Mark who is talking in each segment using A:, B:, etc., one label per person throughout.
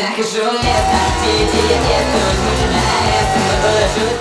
A: нахожу место, тили-тили тесто, возьму тебя арест, но положу.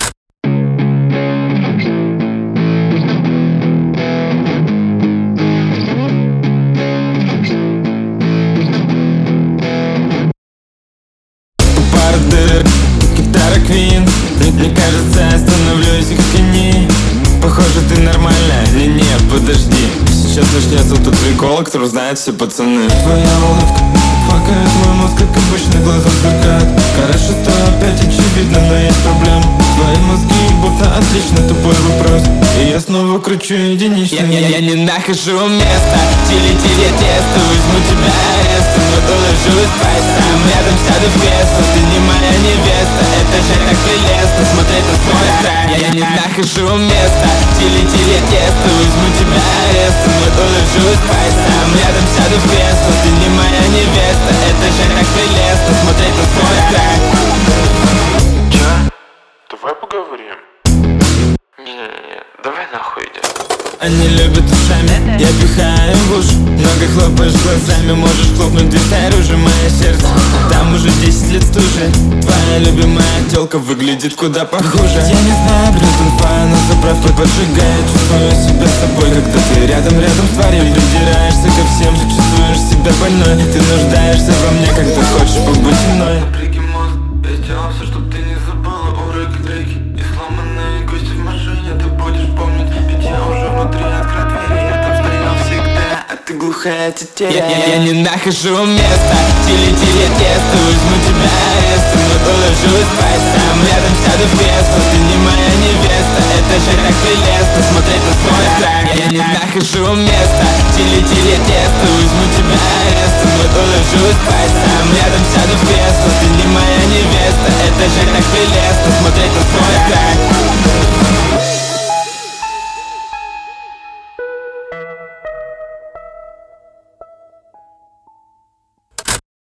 B: Гитара Квин, мне кажется, я становлюсь их тени. Похоже, ты нормальная, не, подожди. Сейчас начнется тот прикол, который знают все пацаны. Твоя улыбка факает мой мозг, как обычно глаза сверкают. Хорошо, что опять очевидно, но есть проблема. Твои мозги будто отлично, тупой вопрос. И я снова кручу единичный. Я не нахожу места, тили-тили тесто, возьму тебя арест, но доложусь спать сам. Рядом сяду в кресло, ты не моя невеста. Это же так прелестно, смотреть на свой экран. Я не нахожу места, тили-тили тесто, возьму тебя арест, но доложусь спать сам. Рядом сяду в кресло, ты не моя невеста. Это же так прелестно, смотреть на свой экран.
C: Чё? Давай поговорим. Не, давай нахуй идем.
B: Они любят ушами, я пихаю им в уши. Много хлопаешь глазами, можешь хлопнуть дверь снаружи. Мое сердце, там уже 10 лет стужи. Твоя любимая тёлка выглядит куда похуже. Я не знаю, плюс инфа на заправке поджигает. Чувствую себя собой, когда ты рядом с тварью. Придираешься ко всем, чувствуешь себя больной. Ты нуждаешься во мне, когда хочешь побыть мной.
C: Напряги мозг, я сделал все, чтоб ты не забыла уроки треки. И сломанные кости в машине ты будешь помнить. Ведь я уже внутри открыт двери, я там стоял всегда, а ты глухая тетеря.
B: Я не нахожу места, тили-тили тесто, возьму тебя арест, но доложусь спать сам. Рядом сяду в кресло, ты не моя невеста. Это же так прелестно, смотреть на свой экран. Я не нахожу места, тили-тили тесто, возьму тебя арест, но доложусь